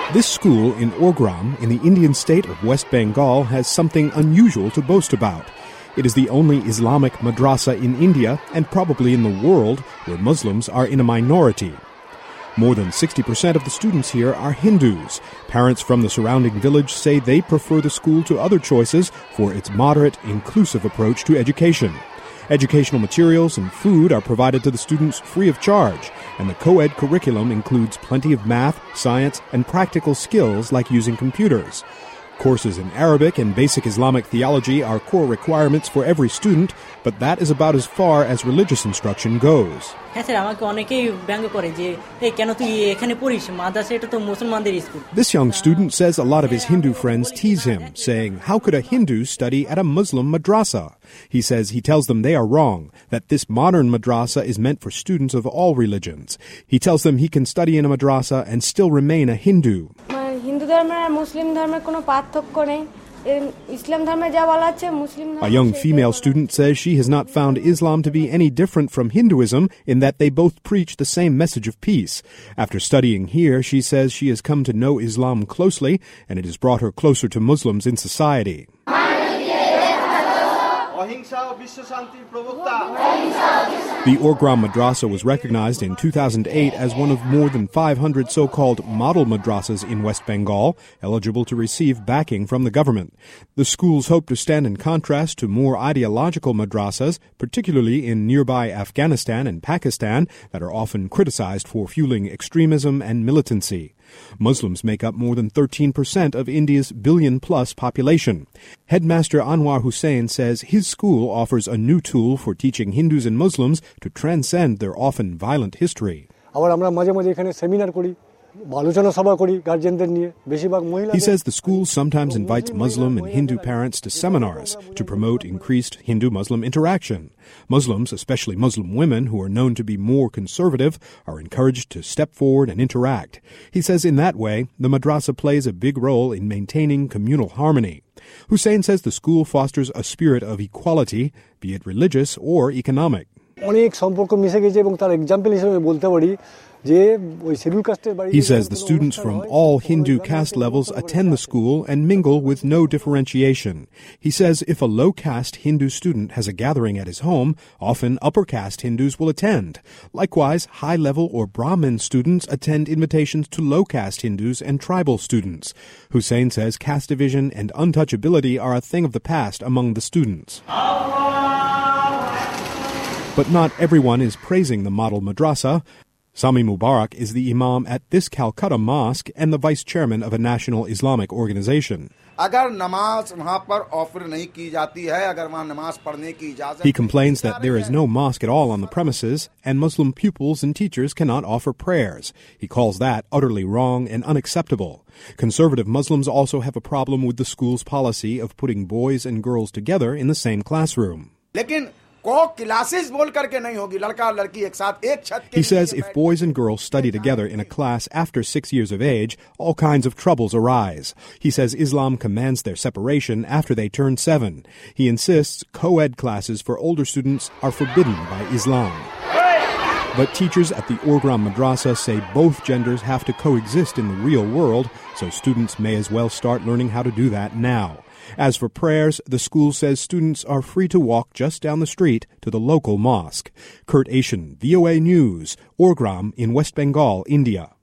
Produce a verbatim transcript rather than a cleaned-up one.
This school in Orgram, in the Indian state of West Bengal, has something unusual to boast about. It is the only Islamic madrasa in India, and probably in the world, where Muslims are in a minority. More than sixty percent of the students here are Hindus. Parents from the surrounding village say they prefer the school to other choices for its moderate, inclusive approach to education. Educational materials and food are provided to the students free of charge, and the co-ed curriculum includes plenty of math, science, and practical skills like using computers. Courses in Arabic and basic Islamic theology are core requirements for every student, but that is about as far as religious instruction goes. This young student says a lot of his Hindu friends tease him, saying, "How could a Hindu study at a Muslim madrasa?" He says he tells them they are wrong, that this modern madrasa is meant for students of all religions. He tells them he can study in a madrasa and still remain a Hindu. A young female student says she has not found Islam to be any different from Hinduism in that they both preach the same message of peace. After studying here, she says she has come to know Islam closely, and it has brought her closer to Muslims in society. The Orgram Madrasa was recognized in two thousand eight as one of more than five hundred so-called model madrasas in West Bengal, eligible to receive backing from the government. The schools hope to stand in contrast to more ideological madrasas, particularly in nearby Afghanistan and Pakistan, that are often criticized for fueling extremism and militancy. Muslims make up more than thirteen percent of India's billion-plus population. Headmaster Anwar Hussain says his school offers a new tool for teaching Hindus and Muslims to transcend their often violent history. He says the school sometimes invites Muslim and Hindu parents to seminars to promote increased Hindu-Muslim interaction. Muslims, especially Muslim women who are known to be more conservative, are encouraged to step forward and interact. He says in that way, the madrasa plays a big role in maintaining communal harmony. Hussain says the school fosters a spirit of equality, be it religious or economic. He says the students from all Hindu caste levels attend the school and mingle with no differentiation. He says if a low-caste Hindu student has a gathering at his home, often upper-caste Hindus will attend. Likewise, high-level or Brahmin students attend invitations to low-caste Hindus and tribal students. Hussain says caste division and untouchability are a thing of the past among the students. But not everyone is praising the model madrasa. Sami Mubarak is the imam at this Calcutta mosque and the vice chairman of a national Islamic organization. He complains that there is no mosque at all on the premises, and Muslim pupils and teachers cannot offer prayers. He calls that utterly wrong and unacceptable. Conservative Muslims also have a problem with the school's policy of putting boys and girls together in the same classroom. He says if boys and girls study together in a class after six years of age, all kinds of troubles arise. He says Islam commands their separation after they turn seven. He insists co-ed classes for older students are forbidden by Islam. But teachers at the Orgram Madrasa say both genders have to coexist in the real world, so students may as well start learning how to do that now. As for prayers, the school says students are free to walk just down the street to the local mosque. Kurt Asian, V O A News, Orgram in West Bengal, India.